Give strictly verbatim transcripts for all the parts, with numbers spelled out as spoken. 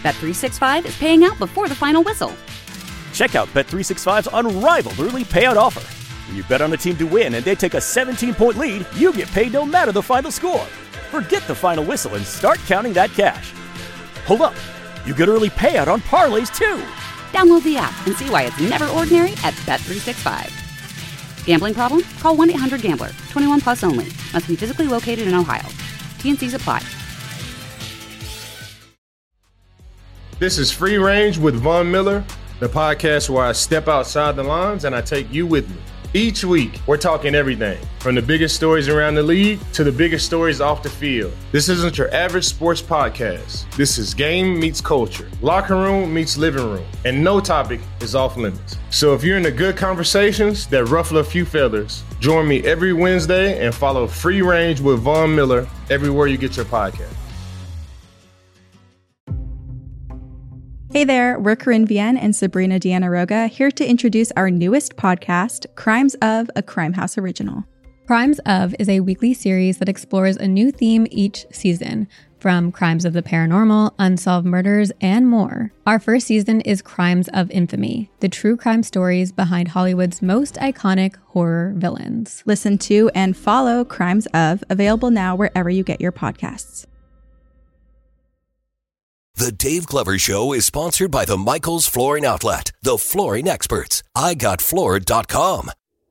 Bet three sixty-five is paying out before the final whistle. Check out Bet three sixty-five's unrivaled early payout offer. When you bet on a team to win and they take a seventeen-point lead, you get paid no matter the final score. Forget the final whistle and start counting that cash. Hold up. You get early payout on parlays, too. Download the app and see why it's never ordinary at Bet three sixty-five. Gambling problem? Call one eight hundred gambler. twenty-one plus only. Must be physically located in Ohio. T N Cs apply. This is Free Range with Von Miller, the podcast where I step outside the lines and I take you with me. Each week, we're talking everything from the biggest stories around the league to the biggest stories off the field. This isn't your average sports podcast. This is game meets culture, locker room meets living room, and no topic is off limits. So if you're into good conversations that ruffle a few feathers, join me every Wednesday and follow Free Range with Von Miller everywhere you get your podcast. Hey there, we're Corinne Vienne and Sabrina Diana-Roga here to introduce our newest podcast, Crimes of, a Crime House original. Crimes of is a weekly series that explores a new theme each season, from crimes of the paranormal, unsolved murders, and more. Our first season is Crimes of Infamy, the true crime stories behind Hollywood's most iconic horror villains. Listen to and follow Crimes of, available now wherever you get your podcasts. The Dave Glover Show is sponsored by the Michaels Flooring Outlet, the flooring experts. I got floored dot com.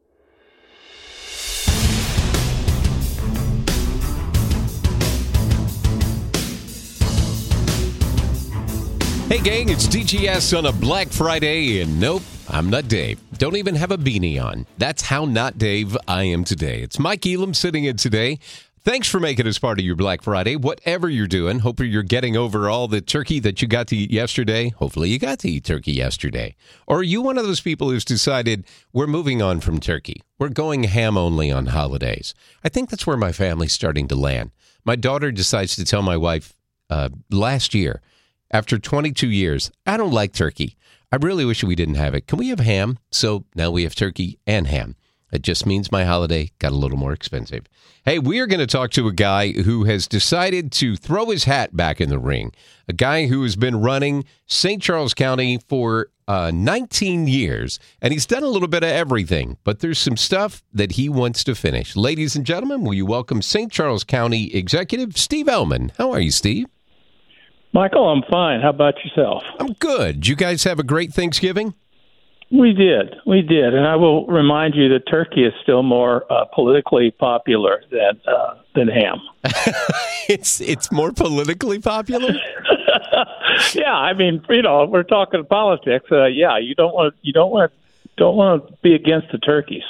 Hey gang, it's D G S on a Black Friday, and nope, I'm not Dave. Don't even have a beanie on. That's how not Dave I am today. It's Mike Elam sitting in today. Thanks for making us part of your Black Friday, whatever you're doing. Hope you're getting over all the turkey that you got to eat yesterday. Hopefully you got to eat turkey yesterday. Or are you one of those people who's decided we're moving on from turkey? We're going ham only on holidays. I think that's where my family's starting to land. My daughter decides to tell my wife uh, last year, after twenty-two years, I don't like turkey. I really wish we didn't have it. Can we have ham? So now we have turkey and ham. It just means my holiday got a little more expensive. Hey, we are going to talk to a guy who has decided to throw his hat back in the ring. A guy who has been running Saint Charles County for uh, nineteen years, and he's done a little bit of everything, but there's some stuff that he wants to finish. Ladies and gentlemen, will you welcome Saint Charles County Executive Steve Ellman. How are you, Steve? Michael, I'm fine. How about yourself? I'm good. Did you guys have a great Thanksgiving? We did. We did. And I will remind you that turkey is still more uh, politically popular than uh, than ham. it's it's more politically popular? Yeah, I mean, you know, if we're talking politics, uh, yeah, you don't want you don't want don't want to be against the turkeys.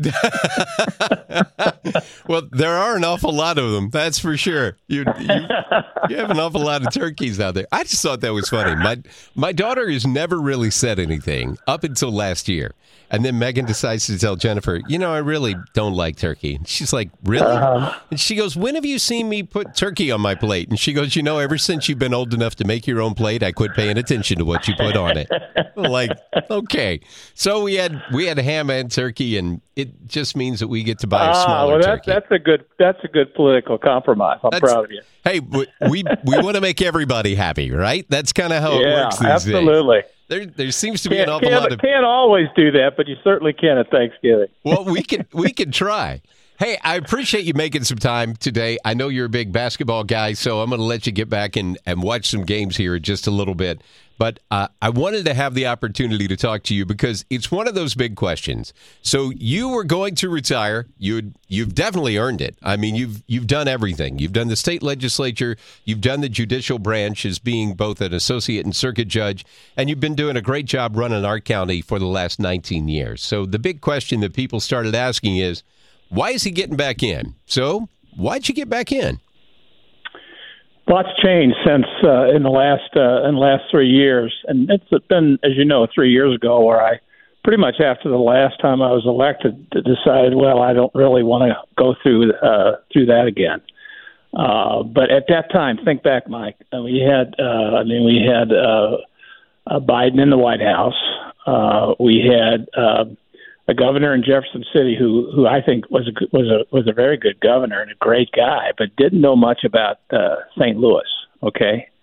Well, there are an awful lot of them, that's for sure. You, you you have an awful lot of turkeys out there. I just thought that was funny. My my daughter has never really said anything up until last year. And then Megan decides to tell Jennifer, you know, I really don't like turkey. And she's like, really? Uh-huh. And she goes, when have you seen me put turkey on my plate? And she goes, you know, ever since you've been old enough to make your own plate, I quit paying attention to what you put on it. I'm like, okay. So we had we had ham and turkey, and it just means that we get to buy a smaller ah, well, that's, turkey. That's a good that's a good political compromise. I'm that's, proud of you. Hey, we we, we want to make everybody happy, right? That's kind of how yeah, it works these absolutely. days. There, there seems to be can't, an awful can't, lot of. Can't always do that, but you certainly can at Thanksgiving. Well, we can we can try. Hey, I appreciate you making some time today. I know you're a big basketball guy, so I'm going to let you get back and, and watch some games here in just a little bit. But uh, I wanted to have the opportunity to talk to you because it's one of those big questions. So you were going to retire. You you've definitely earned it. I mean, you've you've done everything. You've done the state legislature. You've done the judicial branch as being both an associate and circuit judge, and you've been doing a great job running our county for the last nineteen years. So the big question that people started asking is, why is he getting back in? So why'd you get back in? Lots changed since uh, in the last uh, in the last three years, and it's been, as you know, three years ago where I pretty much after the last time I was elected decided, well, I don't really want to go through uh, through that again. Uh, but at that time, think back, Mike. We had, uh, I mean, we had uh, uh, Biden in the White House. Uh, we had uh, a governor in Jefferson City who, who I think was a was a was a very good governor and a great guy, but didn't know much about uh, Saint Louis. Okay,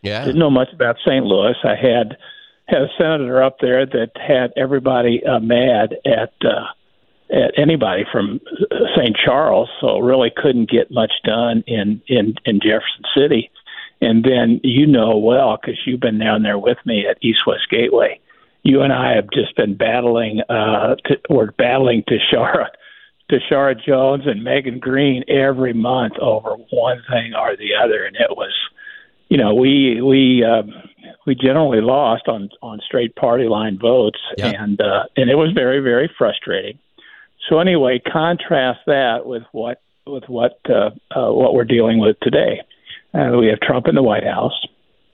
Yeah. Didn't know much about Saint Louis. I had had a senator up there that had everybody uh, mad at uh, at anybody from Saint Charles, so really couldn't get much done in, in, in Jefferson City. And then you know well, because you've been down there with me at East West Gateway, you and I have just been battling, uh, to, we're battling Tashara, Tashara Jones and Megan Green every month over one thing or the other. And it was, you know, we we um, we generally lost on, on straight party line votes, yeah. and uh, and it was very, very frustrating. So anyway, contrast that with what with what uh, uh, what we're dealing with today. Uh, we have Trump in the White House,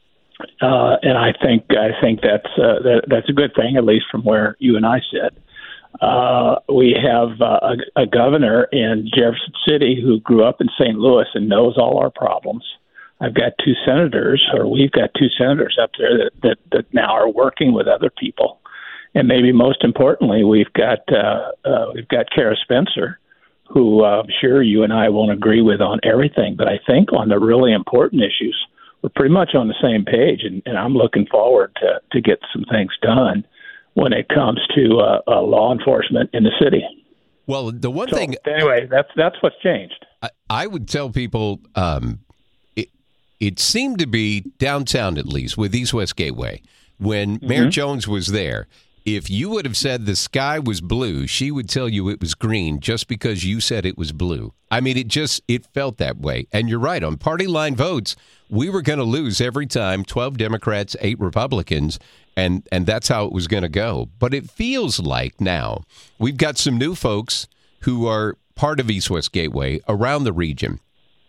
uh, and I think I think that's uh, that, that's a good thing, at least from where you and I sit. Uh, we have uh, a, a governor in Jefferson City who grew up in Saint Louis and knows all our problems. I've got two senators, or we've got two senators up there that, that, that now are working with other people, and maybe most importantly, we've got uh, uh, we've got Kara Spencer, who uh, I'm sure you and I won't agree with on everything, but I think on the really important issues, we're pretty much on the same page, and, and I'm looking forward to, to get some things done when it comes to uh, uh, law enforcement in the city. Well, the one so, thing... Anyway, that's that's what's changed. I, I would tell people, um, it, it seemed to be downtown, at least, with East West Gateway, when mm-hmm. Mayor Jones was there. If you would have said the sky was blue, she would tell you it was green just because you said it was blue. I mean, it just, it felt that way. And you're right, on party line votes, we were going to lose every time, twelve Democrats, eight Republicans, and, and that's how it was going to go. But it feels like now we've got some new folks who are part of East West Gateway around the region.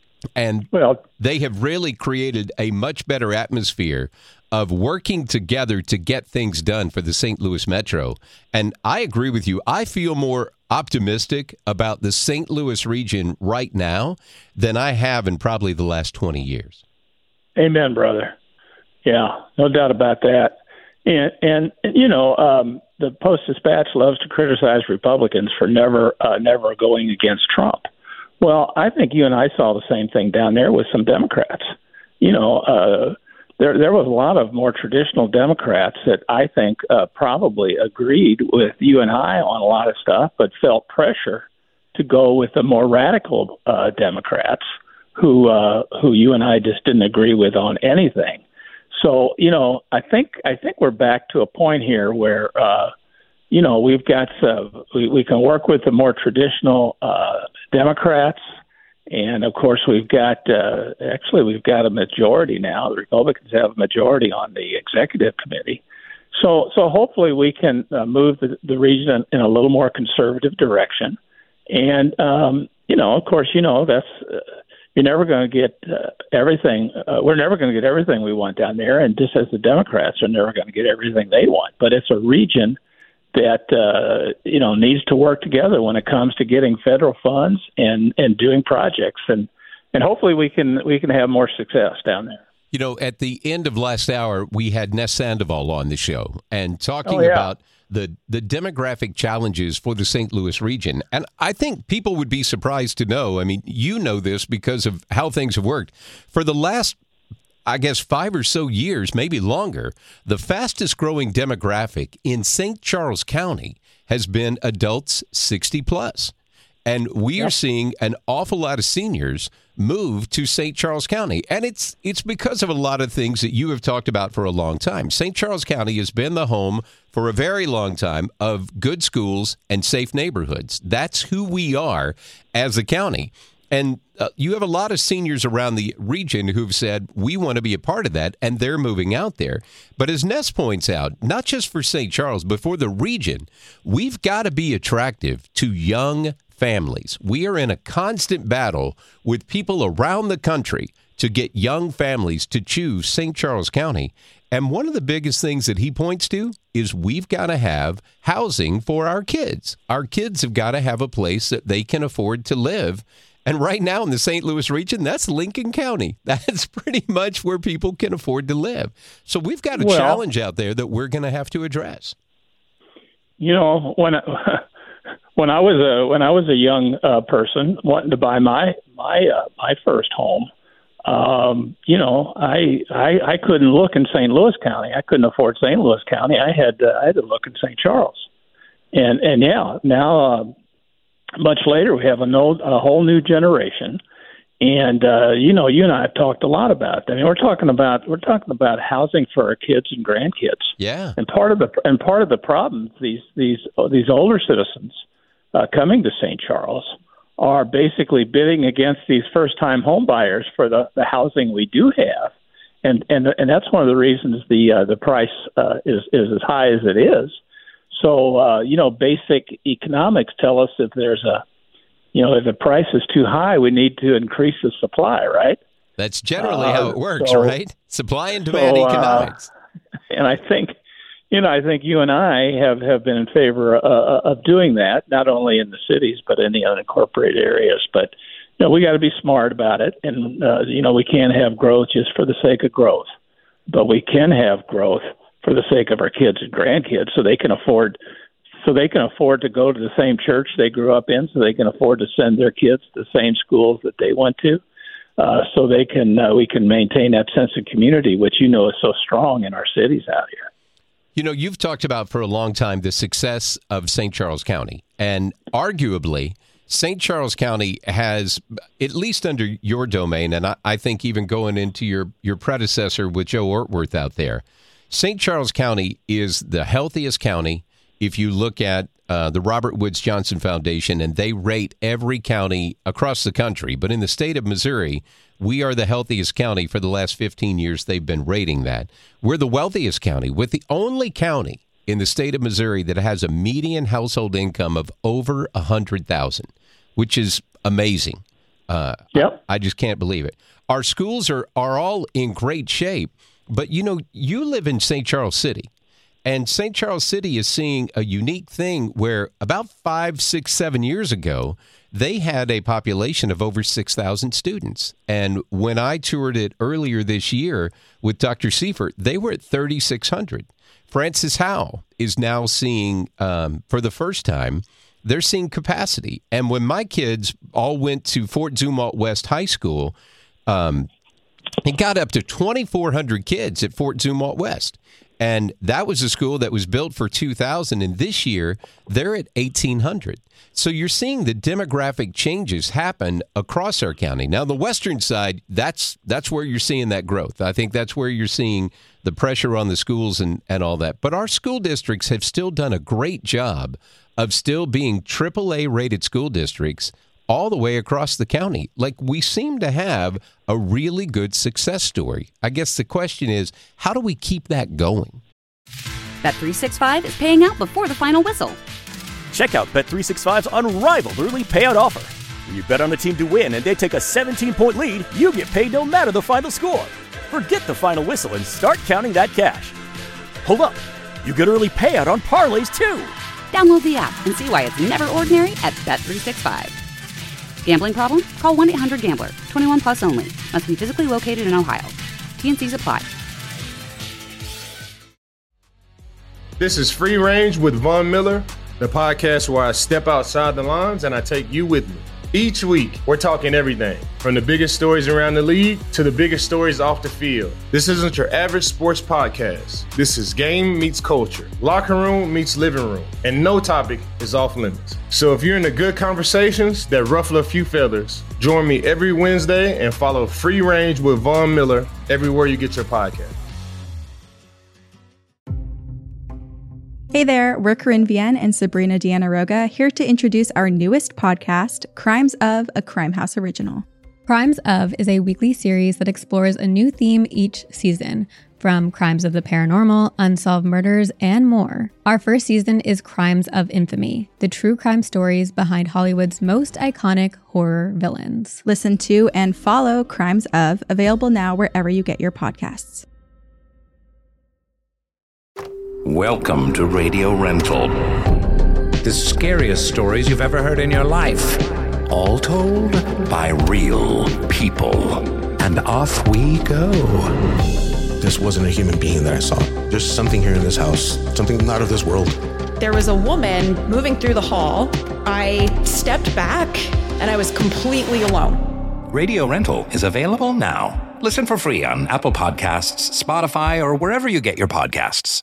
And well, they have really created a much better atmosphere of working together to get things done for the Saint Louis Metro. And I agree with you. I feel more optimistic about the Saint Louis region right now than I have in probably the last twenty years. Amen, brother. Yeah, no doubt about that. And, and you know, um, the Post-Dispatch loves to criticize Republicans for never, uh, never going against Trump. Well, I think you and I saw the same thing down there with some Democrats. You know, uh, there there was a lot of more traditional Democrats that I think uh, probably agreed with you and I on a lot of stuff, but felt pressure to go with the more radical uh, Democrats who uh, who you and I just didn't agree with on anything. So, you know, I think I think we're back to a point here where, uh, you know, we've got uh, we, we can work with the more traditional uh, Democrats. And, of course, we've got uh, actually we've got a majority now. The Republicans have a majority on the executive committee. So so hopefully we can uh, move the, the region in a little more conservative direction. And, um, you know, of course, you know, that's uh, you're never going to get uh, everything. Uh, we're never going to get everything we want down there. And just as the Democrats are never going to get everything they want. But it's a region that, uh, you know, needs to work together when it comes to getting federal funds and, and doing projects. And, and hopefully we can we can have more success down there. You know, at the end of last hour, we had Ness Sandoval on the show and talking oh, yeah. about the, the demographic challenges for the Saint Louis region. And I think people would be surprised to know, I mean, you know this because of how things have worked. For the last I guess five or so years, maybe longer, the fastest growing demographic in Saint Charles County has been adults sixty plus. And we yep. are seeing an awful lot of seniors move to Saint Charles County. And it's it's because of a lot of things that you have talked about for a long time. Saint Charles County has been the home for a very long time of good schools and safe neighborhoods. That's who we are as a county. And uh, you have a lot of seniors around the region who've said, we want to be a part of that, and they're moving out there. But as Ness points out, not just for Saint Charles, but for the region, we've got to be attractive to young families. We are in a constant battle with people around the country to get young families to choose Saint Charles County. And one of the biggest things that he points to is we've got to have housing for our kids. Our kids have got to have a place that they can afford to live. And right now in the Saint Louis region, that's Lincoln County. That's pretty much where people can afford to live. So we've got a well, challenge out there that we're going to have to address. You know, when I, when I was a when I was a young uh, person wanting to buy my my uh, my first home, um, you know, I, I I couldn't look in Saint Louis County. I couldn't afford Saint Louis County. I had to, I had to look in Saint Charles. And and yeah, now uh, much later we have a, no, a whole new generation. And uh, you know, you and I have talked a lot about that. I mean, we're talking about we're talking about housing for our kids and grandkids. Yeah. And part of the and part of the problem these these these older citizens uh, coming to Saint Charles are basically bidding against these first-time home buyers for the, the housing we do have, and and and that's one of the reasons the uh, the price uh, is is as high as it is. So uh, you know, basic economics tell us if there's a you know if the price is too high, we need to increase the supply, right? That's generally uh, how it works, so, right? Supply and demand so, economics. Uh, and I think. You know, I think you and I have, have been in favor uh, of doing that, not only in the cities but in the unincorporated areas. But you know, we got to be smart about it, and uh, you know, we can't have growth just for the sake of growth, but we can have growth for the sake of our kids and grandkids, so they can afford, so they can afford to go to the same church they grew up in, so they can afford to send their kids to the same schools that they went to, uh, so they can uh, we can maintain that sense of community, which you know is so strong in our cities out here. You know, you've talked about for a long time the success of Saint Charles County, and arguably Saint Charles County has, at least under your domain, and I, I think even going into your, your predecessor with Joe Ortworth out there, Saint Charles County is the healthiest county if you look at uh, the Robert Woods Johnson Foundation, and they rate every county across the country. But in the state of Missouri, we are the healthiest county for the last fifteen years. They've been rating that. We're the wealthiest county, with the only county in the state of Missouri that has a median household income of over one hundred thousand dollars, which is amazing. Uh, yep. I, I just can't believe it. Our schools are, are all in great shape, but, you know, you live in Saint Charles City. And Saint Charles City is seeing a unique thing where about five, six, seven years ago, they had a population of over six thousand students. And when I toured it earlier this year with Doctor Seifert, they were at thirty-six hundred. Francis Howe is now seeing, um, for the first time, they're seeing capacity. And when my kids all went to Fort Zumwalt West High School, um, it got up to twenty-four hundred kids at Fort Zumwalt West. And that was a school that was built for two thousand, and this year they're at eighteen hundred. So you're seeing the demographic changes happen across our county. Now, the western side, that's that's where you're seeing that growth. I think that's where you're seeing the pressure on the schools and, and all that. But our school districts have still done a great job of still being triple A rated school districts all the way across the county. Like, we seem to have a really good success story. I guess the question is, how do we keep that going? Bet three sixty-five is paying out before the final whistle. Check out Bet three sixty-five's unrivaled early payout offer. When you bet on a team to win and they take a seventeen-point lead, you get paid no matter the final score. Forget the final whistle and start counting that cash. Hold up. You get early payout on parlays, too. Download the app and see why it's never ordinary at Bet three sixty-five. Gambling problem? Call one eight hundred gambler. twenty-one plus only. Must be physically located in Ohio. T N Cs apply. This is Free Range with Von Miller, the podcast where I step outside the lines and I take you with me. Each week, we're talking everything from the biggest stories around the league to the biggest stories off the field. This isn't your average sports podcast. This is game meets culture, locker room meets living room, and no topic is off limits. So if you're into good conversations that ruffle a few feathers, join me every Wednesday and follow Free Range with Von Miller everywhere you get your podcast. Hey there, we're Corinne Vienne and Sabrina Diana-Roga here to introduce our newest podcast, Crimes of, a Crimehouse original. Crimes of is a weekly series that explores a new theme each season, from crimes of the paranormal, unsolved murders, and more. Our first season is Crimes of Infamy, the true crime stories behind Hollywood's most iconic horror villains. Listen to and follow Crimes of, available now wherever you get your podcasts. Welcome to Radio Rental. The scariest stories you've ever heard in your life. All told by real people. And off we go. This wasn't a human being that I saw. There's something here in this house. Something not of this world. There was a woman moving through the hall. I stepped back and I was completely alone. Radio Rental is available now. Listen for free on Apple Podcasts, Spotify, or wherever you get your podcasts.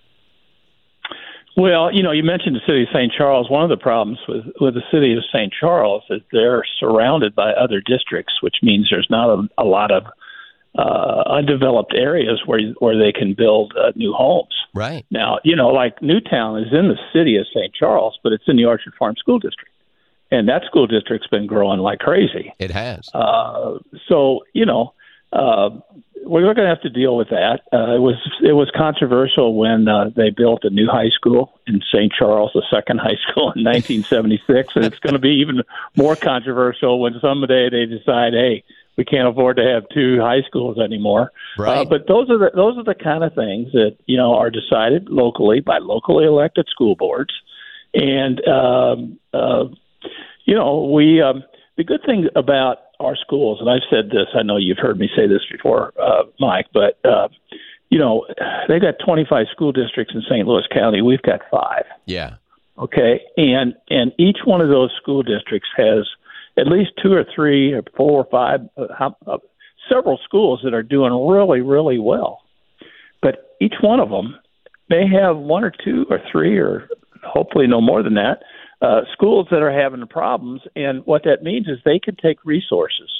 Well, you know, you mentioned the city of Saint Charles. One of the problems with, with the city of Saint Charles is they're surrounded by other districts, which means there's not a, a lot of uh, undeveloped areas where where they can build uh, new homes. Right. Now, you know, like Newtown is in the city of Saint Charles, but it's in the Orchard Farm School District. And that school district's been growing like crazy. It has. Uh, so, you know, uh, we're going to have to deal with that. Uh, it was it was controversial when uh, they built a new high school in Saint Charles, the second high school in nineteen seventy-six, and it's going to be even more controversial when someday they decide, hey, we can't afford to have two high schools anymore. Right. Uh, but those are the those are the kind of things that you know are decided locally by locally elected school boards, and um, uh, you know we um, the good thing about our schools, and I've said this, I know you've heard me say this before, uh, Mike, but, uh, you know, they got twenty-five school districts in Saint Louis County. We've got five. Yeah. Okay. And, and each one of those school districts has at least two or three or four or five, uh, uh, several schools that are doing really, really well. But each one of them may have one or two or three or hopefully no more than that, Uh, schools that are having problems, and what that means is they can take resources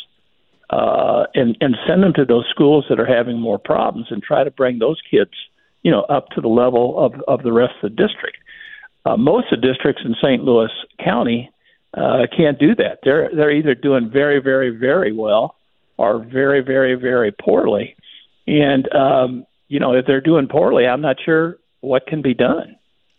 uh, and, and send them to those schools that are having more problems and try to bring those kids, you know, up to the level of, of the rest of the district. Uh, most of the districts in Saint Louis County uh, can't do that. They're they're either doing very, very, very well or very, very, very poorly. And, um, you know, if they're doing poorly, I'm not sure what can be done.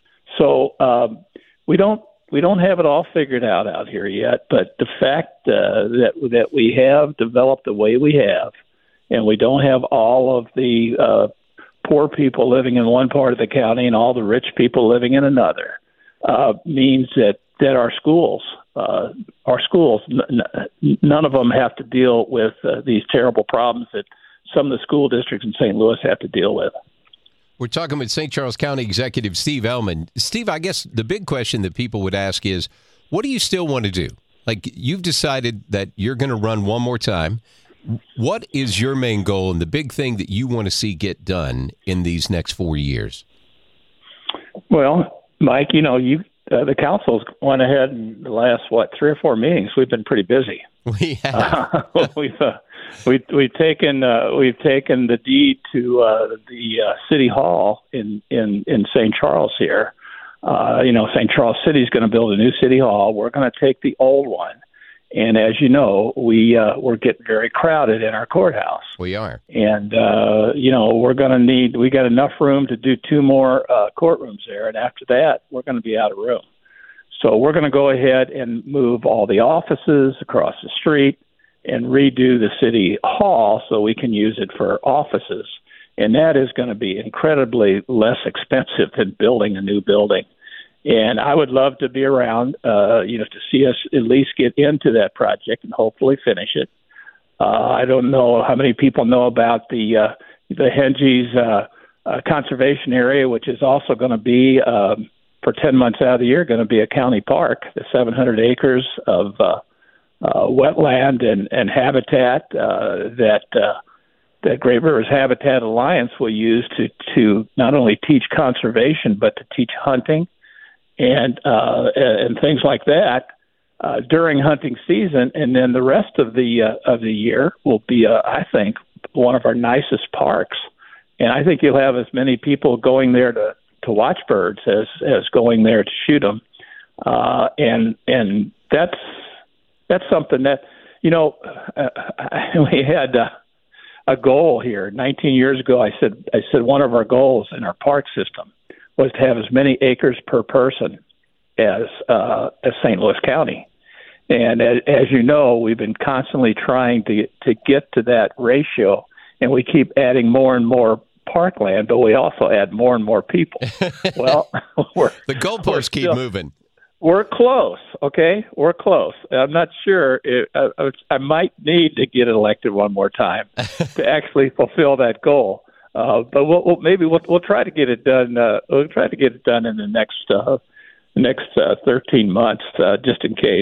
So um, we don't We don't have it all figured out out here yet, but the fact uh, that that we have developed the way we have, and we don't have all of the uh, poor people living in one part of the county and all the rich people living in another, uh, means that that our schools, uh, our schools, n- n- none of them have to deal with uh, these terrible problems that some of the school districts in Saint Louis have to deal with. We're talking with Saint Charles County Executive Steve Ellman. Steve, I guess the big question that people would ask is, what do you still want to do? Like, you've decided that you're going to run one more time. What is your main goal and the big thing that you want to see get done in these next four years? Well, Mike, you know, you uh, the council's went ahead in the last, what, three or four meetings. We've been pretty busy. We have. Uh, we've uh, we we've taken uh, we've taken the deed to uh, the uh, city hall in in in Saint Charles here. Uh, you know, Saint Charles City is going to build a new city hall. We're going to take the old one, and as you know, we uh, we're getting very crowded in our courthouse. We are, and uh, you know, we're going to need we got enough room to do two more uh, courtrooms there, and after that, we're going to be out of room. So we're going to go ahead and move all the offices across the street and redo the city hall so we can use it for offices. And that is going to be incredibly less expensive than building a new building. And I would love to be around, uh, you know, to see us at least get into that project and hopefully finish it. Uh, I don't know how many people know about the uh, the Henges uh, uh, conservation area, which is also going to be um, for ten months out of the year, going to be a county park, the seven hundred acres of uh, uh, wetland and, and habitat uh, that uh, that Great Rivers Habitat Alliance will use to, to not only teach conservation, but to teach hunting and uh, and things like that uh, during hunting season. And then the rest of the uh, of the year will be, uh, I think, one of our nicest parks. And I think you'll have as many people going there to to watch birds as, as going there to shoot them. Uh, and, and that's, that's something that, you know, uh, we had uh, a goal here nineteen years ago. I said, I said, one of our goals in our park system was to have as many acres per person as, uh, as Saint Louis County. And as, as you know, we've been constantly trying to, to get to that ratio, and we keep adding more and more parkland, but we also add more and more people. Well, we're, the goalposts keep still, moving. We're close, okay? We're close. I'm not sure. If, I, I might need to get elected one more time to actually fulfill that goal. Uh, but we'll, we'll, maybe we'll, we'll try to get it done. Uh, we'll try to get it done in the next uh, next uh, thirteen months, uh, just in case.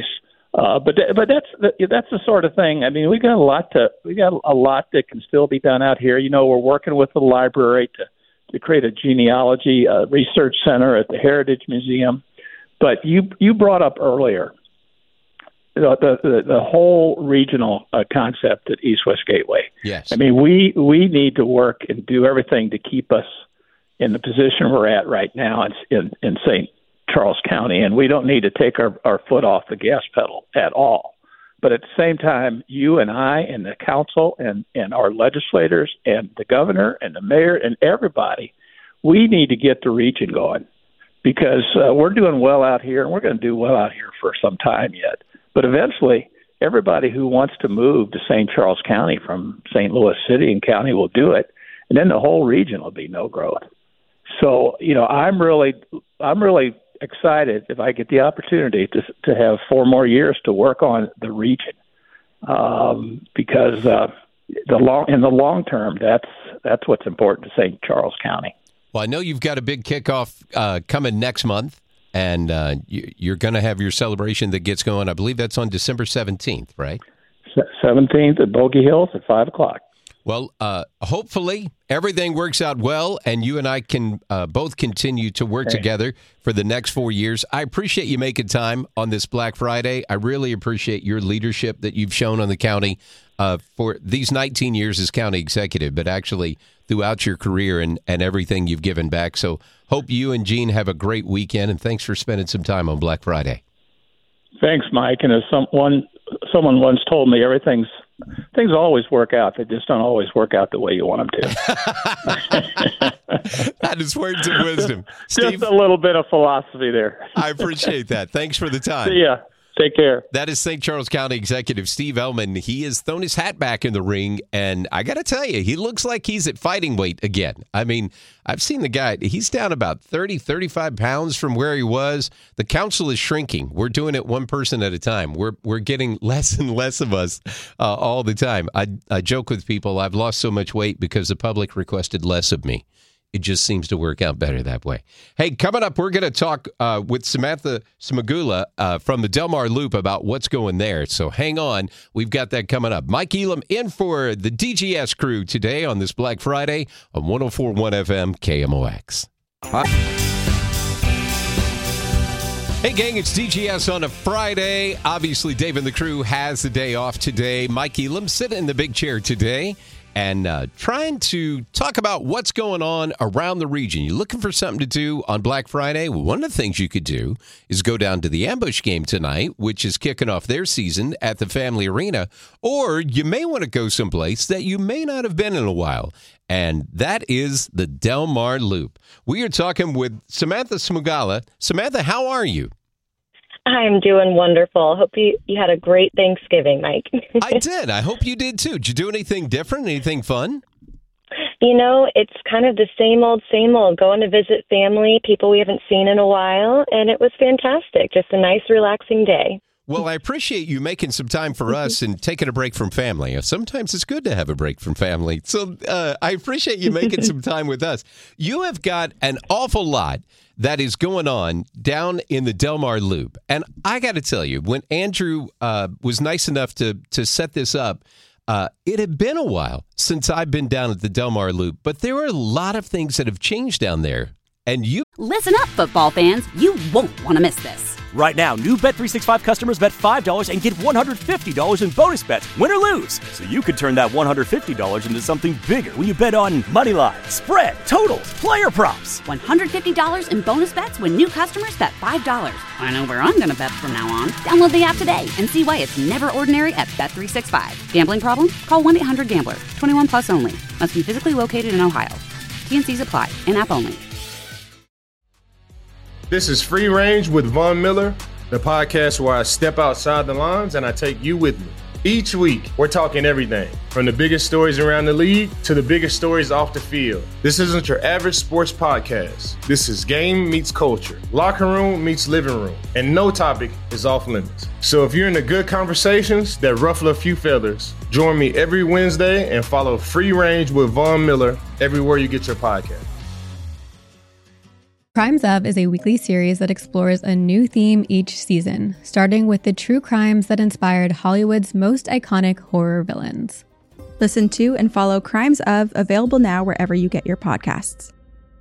Uh, but but that's the, that's the sort of thing. I mean, we got a lot to we got a lot that can still be done out here. You know, we're working with the library to to create a genealogy uh, research center at the Heritage Museum. But you you brought up earlier the the, the, the whole regional uh, concept at East West Gateway. Yes, I mean we we need to work and do everything to keep us in the position we're at right now in in, in Saint Charles County, and we don't need to take our, our foot off the gas pedal at all. But at the same time, you and I and the council and, and our legislators and the governor and the mayor and everybody, we need to get the region going, because uh, we're doing well out here, and we're going to do well out here for some time yet. But eventually, everybody who wants to move to Saint Charles County from Saint Louis City and County will do it, and then the whole region will be no growth. So, you know, I'm really, I'm really excited if I get the opportunity to to have four more years to work on the region, um, because uh, the long in the long term, that's that's what's important to Saint Charles County. Well, I know you've got a big kickoff uh, coming next month, and uh, you, you're going to have your celebration that gets going. I believe that's on December seventeenth, right? seventeenth at Bogey Hills at five o'clock. Well, uh, hopefully everything works out well, and you and I can uh, both continue to work okay. together for the next four years. I appreciate you making time on this Black Friday. I really appreciate your leadership that you've shown on the county uh, for these nineteen years as county executive, but actually throughout your career and, and everything you've given back. So hope you and Gene have a great weekend, and thanks for spending some time on Black Friday. Thanks, Mike. And as someone, someone once told me, everything's Things always work out. They just don't always work out the way you want them to. That is words of wisdom. Steve, just a little bit of philosophy there. I appreciate that. Thanks for the time. See ya. Take care. That is Saint Charles County Executive Steve Ellman. He has thrown his hat back in the ring, and I got to tell you, he looks like he's at fighting weight again. I mean, I've seen the guy. He's down about thirty, thirty-five pounds from where he was. The council is shrinking. We're doing it one person at a time. We're we're getting less and less of us uh, all the time. I, I joke with people, I've lost so much weight because the public requested less of me. It just seems to work out better that way. Hey, coming up, we're going to talk uh, with Samantha Smagula uh, from the Del Mar Loop about what's going there. So hang on. We've got that coming up. Mike Elam in for the D G S crew today on this Black Friday on one oh four point one F M K M O X. Hi. Hey, gang, it's D G S on a Friday. Obviously, Dave and the crew has the day off today. Mike Elam sitting in the big chair today and uh, trying to talk about what's going on around the region. You're looking for something to do on Black Friday? Well, one of the things you could do is go down to the Ambush game tonight, which is kicking off their season at the Family Arena. Or you may want to go someplace that you may not have been in a while, and that is the Del Mar Loop. We are talking with Samantha Smagula. Samantha, how are you? I'm doing wonderful. Hope you, you had a great Thanksgiving, Mike. I did. I hope you did, too. Did you do anything different, anything fun? You know, it's kind of the same old, same old. Going to visit family, people we haven't seen in a while, and it was fantastic. Just a nice, relaxing day. Well, I appreciate you making some time for us and taking a break from family. Sometimes it's good to have a break from family. So uh, I appreciate you making some time with us. You have got an awful lot that is going on down in the Del Mar Loop. And I got to tell you, when Andrew uh, was nice enough to, to set this up, uh, it had been a while since I've been down at the Del Mar Loop. But there are a lot of things that have changed down there. And you... Listen up, football fans. You won't want to miss this. Right now, new Bet three sixty-five customers bet five dollars and get one hundred fifty dollars in bonus bets, win or lose. So you could turn that one hundred fifty dollars into something bigger when you bet on money line, spread, totals, player props. one hundred fifty dollars in bonus bets when new customers bet five dollars. I know where I'm going to bet from now on. Download the app today and see why it's never ordinary at Bet three sixty-five. Gambling problem? Call one eight hundred gambler. twenty-one plus only. Must be physically located in Ohio. T N Cs apply. In-app only. This is Free Range with Von Miller, the podcast where I step outside the lines and I take you with me. Each week, we're talking everything from the biggest stories around the league to the biggest stories off the field. This isn't your average sports podcast. This is game meets culture, locker room meets living room, and no topic is off limits. So if you're into good conversations that ruffle a few feathers, join me every Wednesday and follow Free Range with Von Miller everywhere you get your podcast. Crimes Of is a weekly series that explores a new theme each season, starting with the true crimes that inspired Hollywood's most iconic horror villains. Listen to and follow Crimes Of, available now wherever you get your podcasts.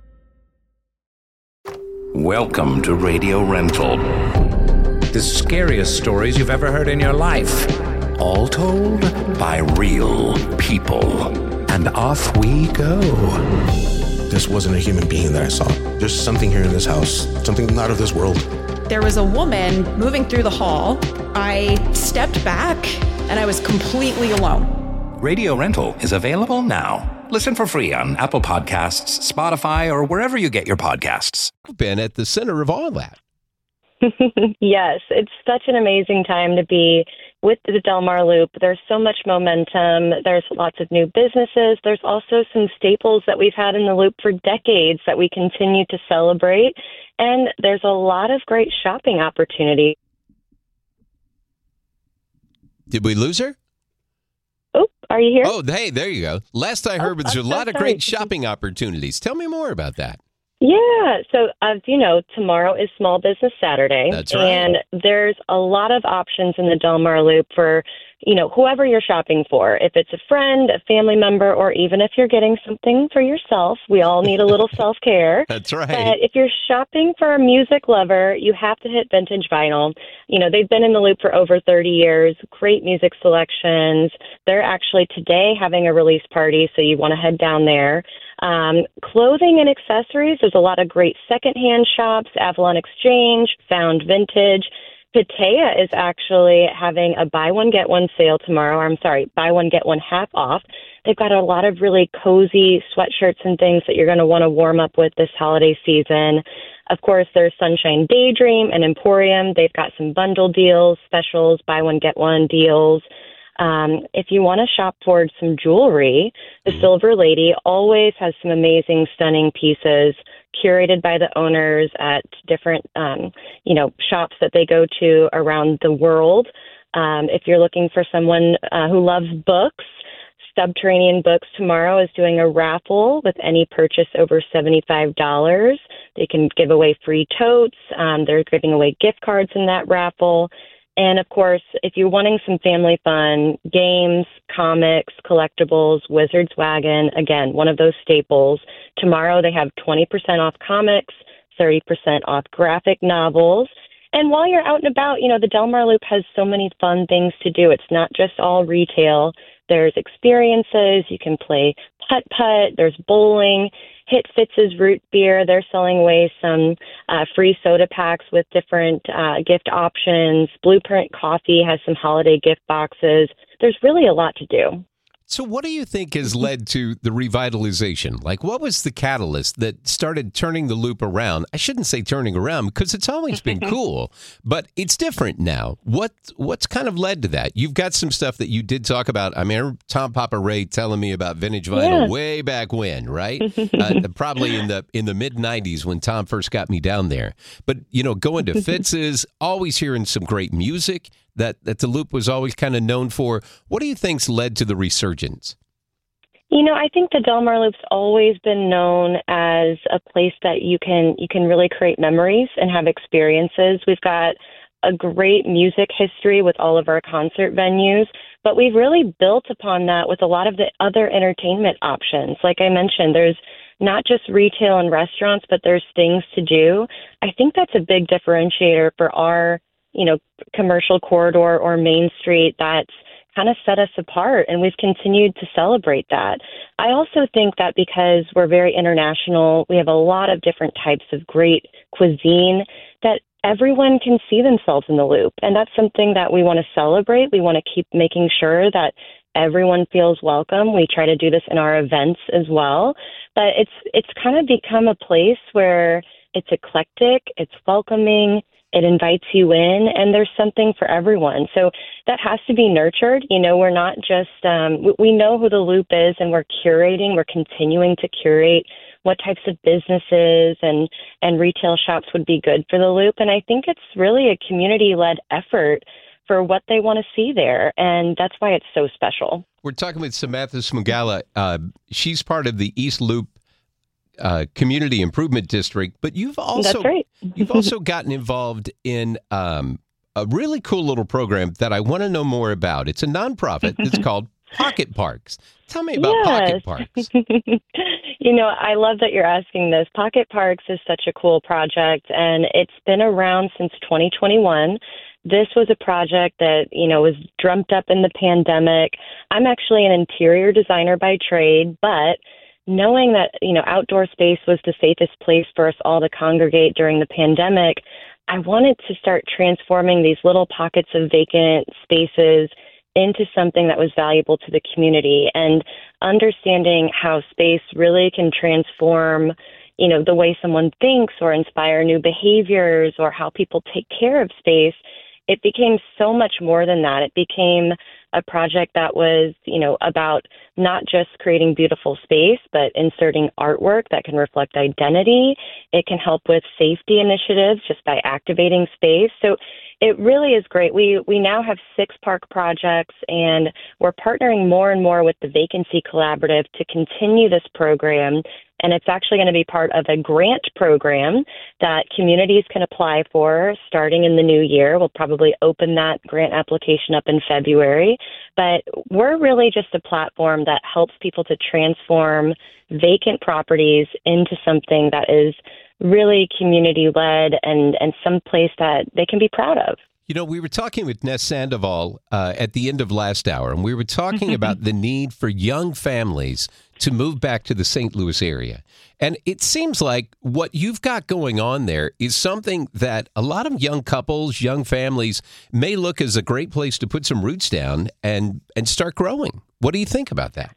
Welcome to Radio Rental. The scariest stories you've ever heard in your life. All told by real people. And off we go. This wasn't a human being that I saw. There's something here in this house, something not of this world. There was a woman moving through the hall. I stepped back and I was completely alone. Radio Rental is available now. Listen for free on Apple Podcasts, Spotify, or wherever you get your podcasts. I've been at the center of all that. Yes, it's such an amazing time to be with the Del Mar Loop. There's so much momentum. There's lots of new businesses. There's also some staples that we've had in the Loop for decades that we continue to celebrate. And there's a lot of great shopping opportunity. Did we lose her? Oh, are you here? Oh, hey, there you go. Last I heard, oh, there's a lot so of great sorry. shopping opportunities. Tell me more about that. Yeah. So, as you know, tomorrow is Small Business Saturday. That's right. And there's a lot of options in the Del Mar Loop for, you know, whoever you're shopping for. If it's a friend, a family member, or even if you're getting something for yourself, we all need a little self-care. That's right. But if you're shopping for a music lover, you have to hit Vintage Vinyl. You know, they've been in the Loop for over thirty years. Great music selections. They're actually today having a release party, so you want to head down there. Um, clothing and accessories, there's a lot of great secondhand shops, Avalon Exchange, Found Vintage. Patea is actually having a buy one, get one sale tomorrow. I'm sorry, buy one, get one half off. They've got a lot of really cozy sweatshirts and things that you're going to want to warm up with this holiday season. Of course, there's Sunshine Daydream and Emporium. They've got some bundle deals, specials, buy one, get one deals. Um, if you want to shop for some jewelry, the Silver Lady always has some amazing, stunning pieces curated by the owners at different, um, you know, shops that they go to around the world. Um, if you're looking for someone uh, who loves books, Subterranean Books tomorrow is doing a raffle with any purchase over seventy-five dollars. They can give away free totes. Um, they're giving away gift cards in that raffle. And, of course, if you're wanting some family fun, games, comics, collectibles, Wizard's Wagon, again, one of those staples. Tomorrow they have twenty percent off comics, thirty percent off graphic novels. And while you're out and about, you know, the Del Mar Loop has so many fun things to do. It's not just all retail. There's experiences. You can play putt-putt. There's bowling. Hit Fitz's Root Beer. They're selling away some uh, free soda packs with different uh, gift options. Blueprint Coffee has some holiday gift boxes. There's really a lot to do. So what do you think has led to the revitalization? Like, what was the catalyst that started turning the Loop around? I shouldn't say turning around because it's always been cool, but it's different now. What What's kind of led to that? You've got some stuff that you did talk about. I mean, Tom Papa Ray telling me about Vintage Vinyl Yeah. way back when, right? uh, probably in the in the mid nineties when Tom first got me down there. But, you know, going to Fitz's, always hearing some great music that, that the Loop was always kind of known for. What do you think's led to the resurgence? You know, I think the Del Mar Loop's always been known as a place that you can you can really create memories and have experiences. We've got a great music history with all of our concert venues, but we've really built upon that with a lot of the other entertainment options. Like I mentioned, there's not just retail and restaurants, but there's things to do. I think that's a big differentiator for our, you know, commercial corridor or Main Street that's kind of set us apart, and we've continued to celebrate that. I also think that because we're very international, we have a lot of different types of great cuisine, that everyone can see themselves in the Loop, and that's something that we want to celebrate. We want to keep making sure that everyone feels welcome. We try to do this in our events as well, but it's it's kind of become a place where it's eclectic, it's welcoming, it invites you in, and there's something for everyone. So that has to be nurtured. You know, we're not just, um, we, we know who the Loop is, and we're curating, we're continuing to curate what types of businesses and, and retail shops would be good for the Loop. And I think it's really a community-led effort for what they want to see there, and that's why it's so special. We're talking with Samantha Smugala. Uh, she's part of the East Loop uh, Community Improvement District, but you've also That's right. you've also gotten involved in um, a really cool little program that I want to know more about. It's a nonprofit. It's called Pocket Parks. Tell me about yes. Pocket Parks. You know, I love that you're asking this. Pocket Parks is such a cool project, and it's been around since twenty twenty-one. This was a project that, you know, was dreamt up in the pandemic. I'm actually an interior designer by trade, but knowing that, you know, outdoor space was the safest place for us all to congregate during the pandemic, I wanted to start transforming these little pockets of vacant spaces into something that was valuable to the community, and understanding how space really can transform, you know, the way someone thinks or inspire new behaviors or how people take care of space. It became so much more than that. It became a project that was, you know, about not just creating beautiful space, but inserting artwork that can reflect identity. It can help with safety initiatives just by activating space. So it really is great. We we now have six park projects, and we're partnering more and more with the Vacancy Collaborative to continue this program. And it's actually going to be part of a grant program that communities can apply for starting in the new year. We'll probably open that grant application up in February. But we're really just a platform that helps people to transform vacant properties into something that is really community-led and, and some place that they can be proud of. You know, we were talking with Ness Sandoval uh, at the end of last hour, and we were talking about the need for young families to move back to the Saint Louis area. And it seems like what you've got going on there is something that a lot of young couples, young families may look as a great place to put some roots down and, and start growing. What do you think about that?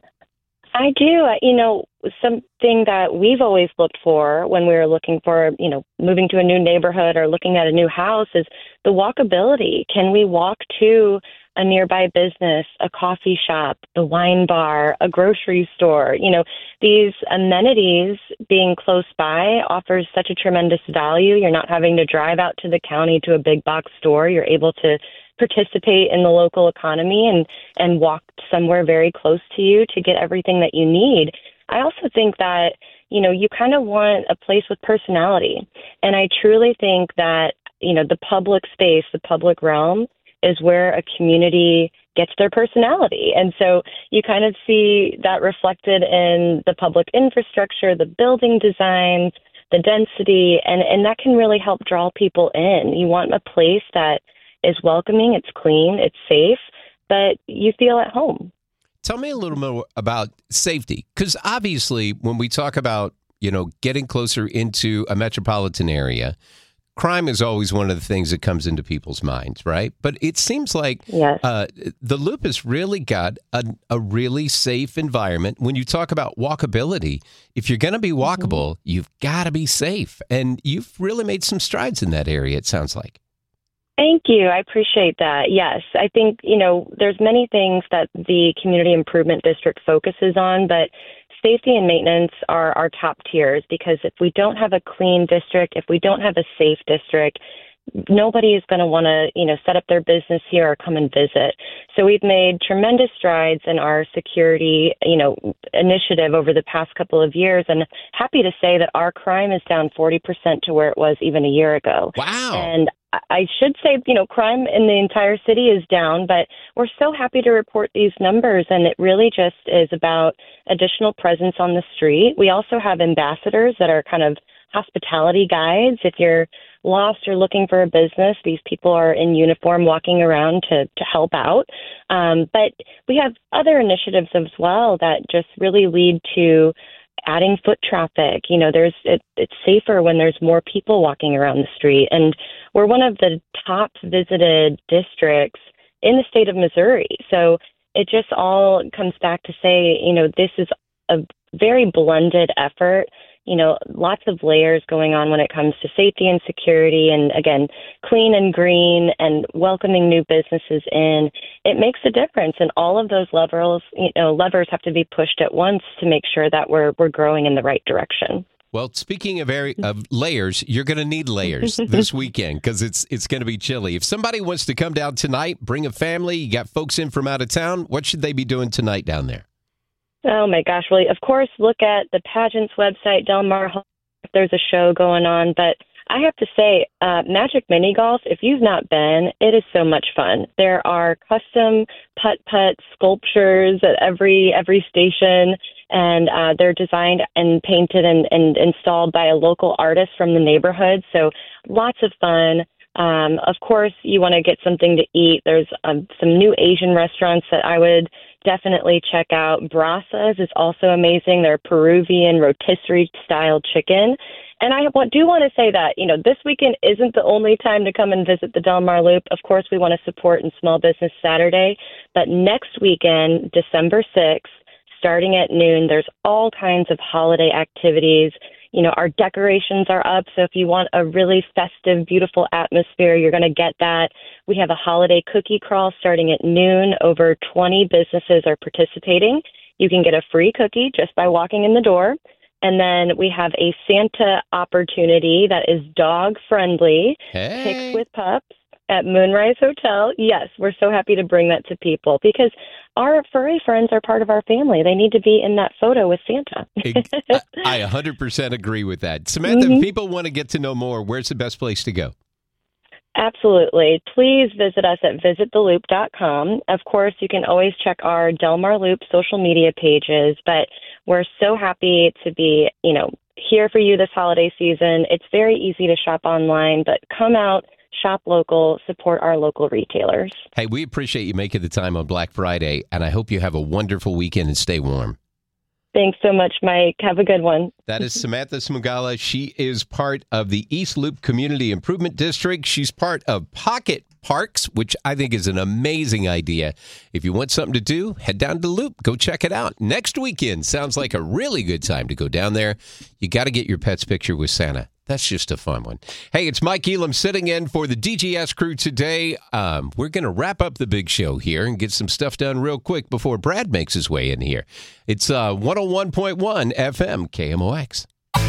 I do. You know, something that we've always looked for when we were looking for, you know, moving to a new neighborhood or looking at a new house is the walkability. Can we walk to a nearby business, a coffee shop, the wine bar, a grocery store? You know, these amenities being close by offers such a tremendous value. You're not having to drive out to the county to a big box store. You're able to participate in the local economy and, and walk somewhere very close to you to get everything that you need. I also think that, you know, you kind of want a place with personality. And I truly think that, you know, the public space, the public realm is where a community gets their personality. And so you kind of see that reflected in the public infrastructure, the building designs, the density, and, and that can really help draw people in. You want a place that is welcoming, it's clean, it's safe, but you feel at home. Tell me a little more about safety, because obviously when we talk about, you know, getting closer into a metropolitan area, crime is always one of the things that comes into people's minds, right? But it seems like yes. uh, the Loop has really got a, a really safe environment. When you talk about walkability, if you're going to be walkable, mm-hmm. you've got to be safe. And you've really made some strides in that area, it sounds like. Thank you. I appreciate that. Yes, I think, you know, there's many things that the Community Improvement District focuses on, but safety and maintenance are our top tiers, because if we don't have a clean district, if we don't have a safe district, nobody is going to want to, you know, set up their business here or come and visit. So we've made tremendous strides in our security, you know, initiative over the past couple of years, and happy to say that our crime is down forty percent to where it was even a year ago. Wow. And I should say, you know, crime in the entire city is down, but we're so happy to report these numbers, and it really just is about additional presence on the street. We also have ambassadors that are kind of hospitality guides. If you're lost or looking for a business, these people are in uniform walking around to, to help out. Um, but we have other initiatives as well that just really lead to adding foot traffic. You know, there's it, it's safer when there's more people walking around the street. And we're one of the top visited districts in the state of Missouri. So it just all comes back to say, you know, this is a very blended effort. You know, lots of layers going on when it comes to safety and security, and again, clean and green and welcoming new businesses in. It makes a difference, and all of those levers, you know, levers have to be pushed at once to make sure that we're we're growing in the right direction. Well, speaking of, area, of layers, you're going to need layers this weekend because it's it's going to be chilly. If somebody wants to come down tonight, bring a family, you got folks in from out of town, what should they be doing tonight down there? Oh, my gosh. Well, of course, look at the pageant's website, Del Mar Hall, if there's a show going on. But I have to say, uh, Magic Mini Golf, if you've not been, it is so much fun. There are custom putt-putt sculptures at every every station, and uh, they're designed and painted and, and installed by a local artist from the neighborhood. So lots of fun. Um, of course, you want to get something to eat. There's um, some new Asian restaurants that I would definitely check out. Brasas is also amazing. They're Peruvian rotisserie-style chicken. And I do want to say that, you know, this weekend isn't the only time to come and visit the Del Mar Loop. Of course, we want to support in Small Business Saturday. But next weekend, December sixth, starting at noon, there's all kinds of holiday activities. You know, our decorations are up, so if you want a really festive, beautiful atmosphere, you're going to get that. We have a holiday cookie crawl starting at noon. Over twenty businesses are participating. You can get a free cookie just by walking in the door. And then we have a Santa opportunity that is dog-friendly, hey. Picks with Pups at Moonrise Hotel. Yes, we're so happy to bring that to people because our furry friends are part of our family. They need to be in that photo with Santa. I one hundred percent agree with that. Samantha, mm-hmm. if people want to get to know more, where's the best place to go? Absolutely. Please visit us at visit the loop dot com. Of course, you can always check our Del Mar Loop social media pages, but we're so happy to be, you know, here for you this holiday season. It's very easy to shop online, but come out, shop local, support our local retailers. Hey, we appreciate you making the time on Black Friday, and I hope you have a wonderful weekend and stay warm. Thanks so much, Mike. Have a good one. That is Samantha Smugala. She is part of the East Loop Community Improvement District. She's part of Pocket Parks, which I think is an amazing idea. If you want something to do, head down to Loop. Go check it out. Next weekend sounds like a really good time to go down there. You got to get your pet's picture with Santa. That's just a fun one. Hey, it's Mike Elam sitting in for the D G S crew today. Um, we're going to wrap up the big show here and get some stuff done real quick before Brad makes his way in here. It's uh, one oh one point one F M K M O X.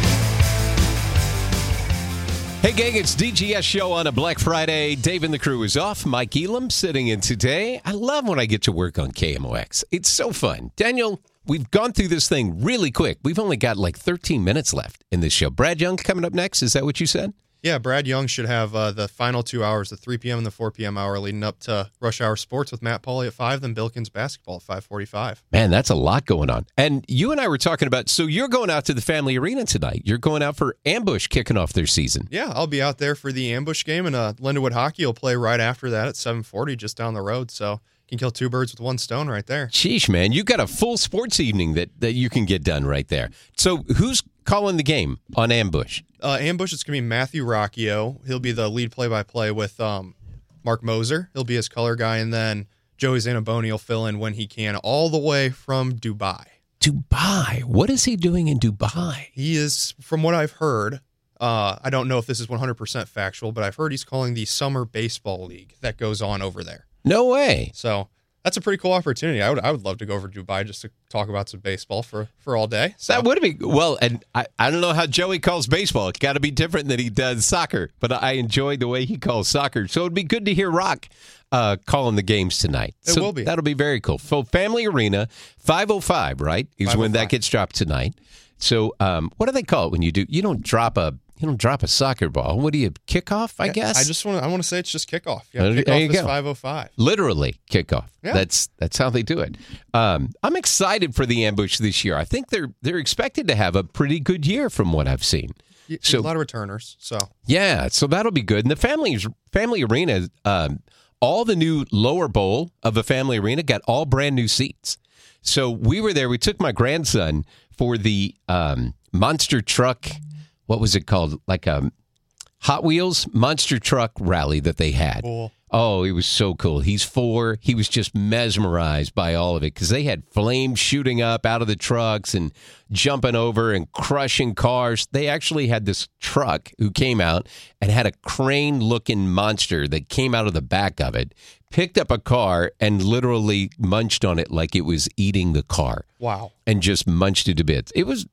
Hey, gang, it's D G S show on a Black Friday. Dave and the crew is off. Mike Elam sitting in today. I love when I get to work on K M O X. It's so fun. Daniel, we've gone through this thing really quick. We've only got like thirteen minutes left in this show. Brad Young coming up next. Is that what you said? Yeah, Brad Young should have uh, the final two hours, the three p.m. and the four p.m. hour leading up to Rush Hour Sports with Matt Pauley at five, then Bilkins basketball at five forty-five. Man, that's a lot going on. And you and I were talking about, so you're going out to the Family Arena tonight. You're going out for Ambush kicking off their season. Yeah, I'll be out there for the Ambush game, and uh, Lindenwood Hockey will play right after that at seven forty just down the road, so you can kill two birds with one stone right there. Sheesh, man, you got a full sports evening that, that you can get done right there. So who's calling the game on Ambush? Uh, Ambush, it's going to be Matthew Rocchio. He'll be the lead play-by-play with um, Mark Moser. He'll be his color guy, and then Joey Zanaboni will fill in when he can, all the way from Dubai. Dubai? What is he doing in Dubai? He is, from what I've heard, uh, I don't know if this is one hundred percent factual, but I've heard he's calling the Summer Baseball League that goes on over there. No way. So that's a pretty cool opportunity. I would I would love to go over to Dubai just to talk about some baseball for, for all day. So. That would be, well, and I, I don't know how Joey calls baseball. It's got to be different than he does soccer, but I enjoy the way he calls soccer. So it'd be good to hear Rock uh, calling the games tonight. It so will be. That'll be very cool. So Family Arena, five oh five, right, is when that gets dropped tonight. So um, what do they call it when you do, you don't drop a, You don't drop a soccer ball. What do you, kickoff, I yeah, guess? I just want to I want to say it's just kickoff. Yeah, Uh, there kickoff you is go. five oh five. Literally kickoff. Yeah. That's that's how they do it. Um, I'm excited for the Ambush this year. I think they're they're expected to have a pretty good year from what I've seen. Yeah, So a lot of returners. So yeah, so that'll be good. And the family family arena, um, all the new lower bowl of a family arena got all brand new seats. So we were there. We took my grandson for the um, monster truck. What was it called? Like a Hot Wheels monster truck rally that they had. Cool. Oh, it was so cool. He's four. He was just mesmerized by all of it because they had flames shooting up out of the trucks and jumping over and crushing cars. They actually had this truck who came out and had a crane-looking monster that came out of the back of it, picked up a car, and literally munched on it like it was eating the car. Wow. And just munched it to bits. It was, it,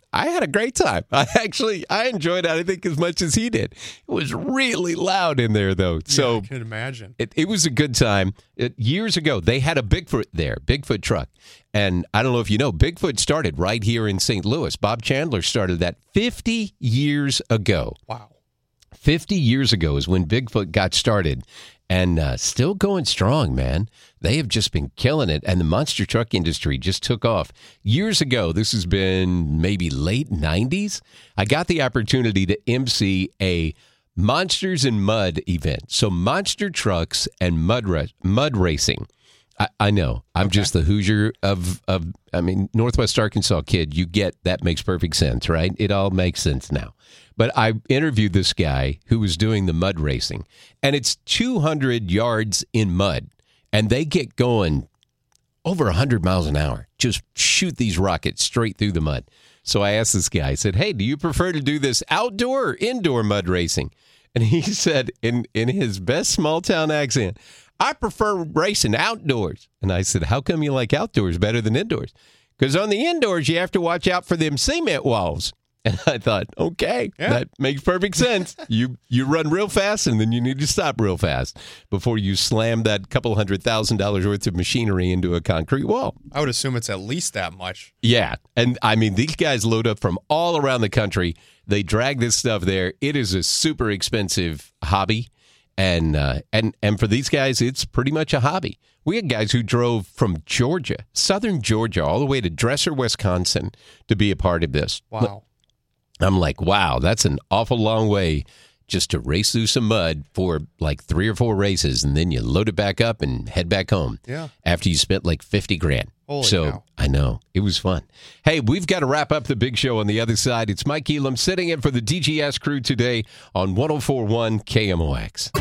I had a great time. I actually, I enjoyed it, I think, as much as he did. It was really loud in there, though. So yeah, I can imagine. It, it was a good time. It, years ago, they had a Bigfoot there, Bigfoot truck. And I don't know if you know, Bigfoot started right here in Saint Louis. Bob Chandler started that fifty years ago. Wow. fifty years ago is when Bigfoot got started. And uh, still going strong, man. They have just been killing it. And the monster truck industry just took off. Years ago, this has been maybe late nineties, I got the opportunity to M C a Monsters in Mud event. So monster trucks and mud ra- mud racing. I, I know. I'm okay. just the Hoosier of, of, I mean, Northwest Arkansas kid. You get, that makes perfect sense, right? It all makes sense now. But I interviewed this guy who was doing the mud racing, and it's two hundred yards in mud, and they get going over one hundred miles an hour. Just shoot these rockets straight through the mud. So I asked this guy, I said, hey, do you prefer to do this outdoor or indoor mud racing? And he said, in, in his best small-town accent, I prefer racing outdoors. And I said, how come you like outdoors better than indoors? Because on the indoors, you have to watch out for them cement walls. And I thought, okay, yeah. that makes perfect sense. You you run real fast, and then you need to stop real fast before you slam that couple hundred thousand dollars worth of machinery into a concrete wall. I would assume it's at least that much. Yeah. And, I mean, these guys load up from all around the country. They drag this stuff there. It is a super expensive hobby. And uh, and and for these guys, it's pretty much a hobby. We had guys who drove from Georgia, southern Georgia, all the way to Dresser, Wisconsin, to be a part of this. Wow. I'm like, wow, that's an awful long way just to race through some mud for like three or four races, and then you load it back up and head back home. Yeah. After you spent like fifty grand. Holy so cow. I know it was fun. Hey, we've got to wrap up the big show on the other side. It's Mike Elam sitting in for the D G S crew today on one oh four point one K M O X.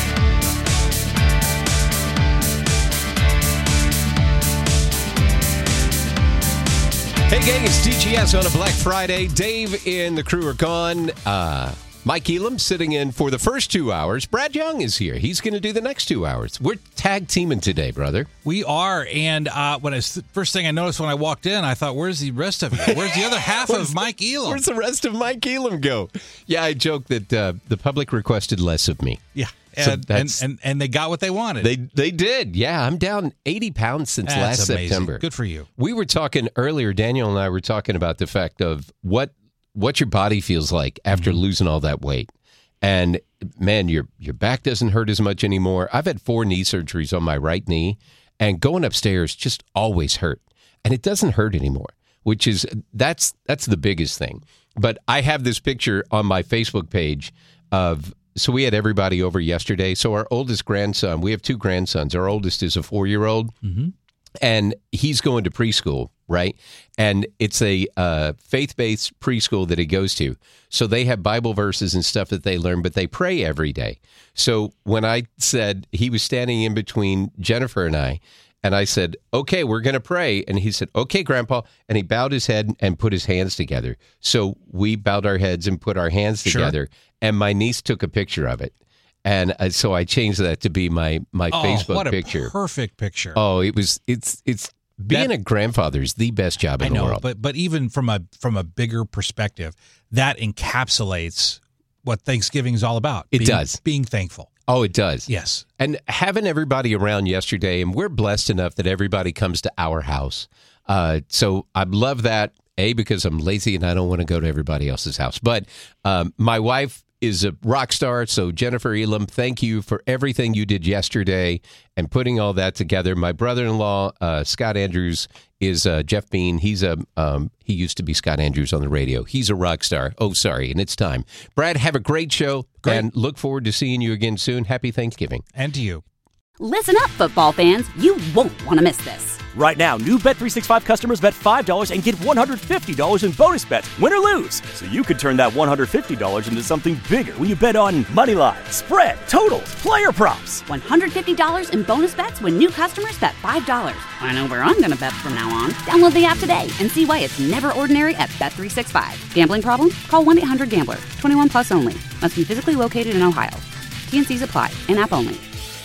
Hey, gang, it's D G S on a Black Friday. Dave and the crew are gone. Uh, Mike Elam sitting in for the first two hours. Brad Young is here. He's going to do the next two hours. We're tag teaming today, brother. We are. And uh, when I, first thing I noticed when I walked in, I thought, where's the rest of you? Where's the other half of Mike Elam? Where's the rest of Mike Elam go? Yeah, I joked that uh, the public requested less of me. Yeah. So and, and, and and they got what they wanted. They they did. Yeah, I'm down eighty pounds since That's last amazing. September. Good for you. We were talking earlier, Daniel and I were talking about the fact of what what your body feels like after mm-hmm. losing all that weight. And man, your your back doesn't hurt as much anymore. I've had four knee surgeries on my right knee, and going upstairs just always hurt. And it doesn't hurt anymore, which is that's that's the biggest thing. But I have this picture on my Facebook page of So we had everybody over yesterday. So our oldest grandson, we have two grandsons. Our oldest is a four-year-old, mm-hmm. and he's going to preschool, right? And it's a uh, faith-based preschool that he goes to. So they have Bible verses and stuff that they learn, but they pray every day. So when I said, he was standing in between Jennifer and I, and I said, okay, we're going to pray. And he said, okay, Grandpa. And he bowed his head and put his hands together. So we bowed our heads and put our hands together. Sure. And my niece took a picture of it. And uh, so I changed that to be my, my oh, Facebook what a picture. Perfect picture. Oh, it was, it's, it's, being that, a grandfather is the best job in I know, the world. But, but even from a, from a bigger perspective, that encapsulates what Thanksgiving is all about. It being, does. Being thankful. Oh, it does. Yes. And having everybody around yesterday, and we're blessed enough that everybody comes to our house. Uh, so I love that, A, because I'm lazy and I don't want to go to everybody else's house. But um, my wife is a rock star. So Jennifer Elam, thank you for everything you did yesterday and putting all that together. My brother-in-law, uh, Scott Andrews, is uh, Jeff Bean. He's a um, he used to be Scott Andrews on the radio. He's a rock star. Oh, sorry, and it's time. Brad, have a great show, great. and look forward to seeing you again soon. Happy Thanksgiving. And to you. Listen up, football fans. You won't want to miss this. Right now, new Bet three sixty-five customers bet five dollars and get one hundred fifty dollars in bonus bets, win or lose. So you could turn that one hundred fifty dollars into something bigger when you bet on money line, spread, totals, player props. one hundred fifty dollars in bonus bets when new customers bet five dollars. I know where I'm going to bet from now on. Download the app today and see why it's never ordinary at Bet three sixty-five. Gambling problem? Call one eight hundred gambler. twenty-one plus only. Must be physically located in Ohio. T and C's apply. In-app only.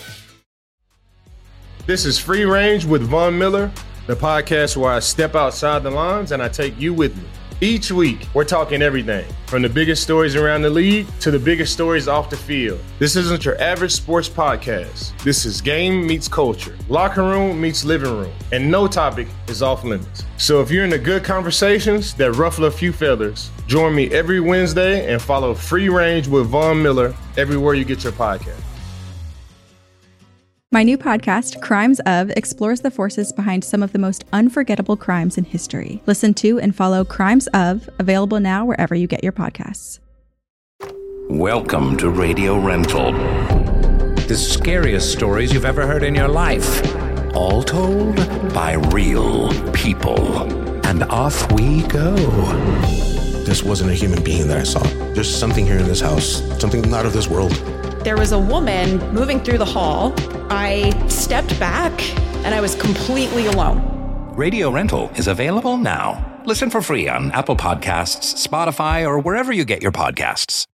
This is Free Range with Von Miller, the podcast where I step outside the lines and I take you with me. Each week, we're talking everything from the biggest stories around the league to the biggest stories off the field. This isn't your average sports podcast. This is game meets culture, locker room meets living room, and no topic is off limits. So if you're into good conversations that ruffle a few feathers, join me every Wednesday and follow Free Range with Von Miller everywhere you get your podcast. My new podcast, Crimes Of, explores the forces behind some of the most unforgettable crimes in history. Listen to and follow Crimes Of, available now wherever you get your podcasts. Welcome to Radio Rental. The scariest stories you've ever heard in your life. All told by real people. And off we go. This wasn't a human being that I saw. There's something here in this house, something not of this world. There was a woman moving through the hall. I stepped back and I was completely alone. Radio Rental is available now. Listen for free on Apple Podcasts, Spotify, or wherever you get your podcasts.